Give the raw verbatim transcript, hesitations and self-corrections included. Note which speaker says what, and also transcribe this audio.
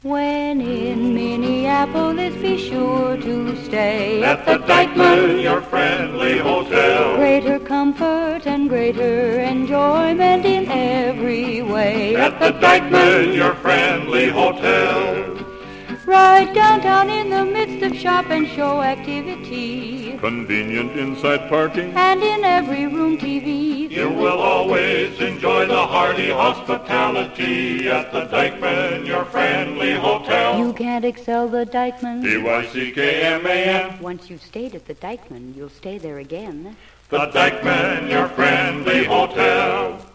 Speaker 1: When in Minneapolis, be sure to stay
Speaker 2: at the Dyckman, your friendly hotel.
Speaker 1: Greater comfort and greater enjoyment in every way
Speaker 2: at the Dyckman, your friendly hotel.
Speaker 1: Right downtown in the midst of shop and show activity.
Speaker 2: Convenient inside parking.
Speaker 1: And in every room T V.
Speaker 2: You will always enjoy the hearty hospitality at the Dyckman, your friendly hotel.
Speaker 1: You can't excel the Dyckman.
Speaker 2: D Y C K M A N.
Speaker 1: Once you've stayed at the Dyckman, you'll stay there again.
Speaker 2: The Dyckman, your friendly hotel.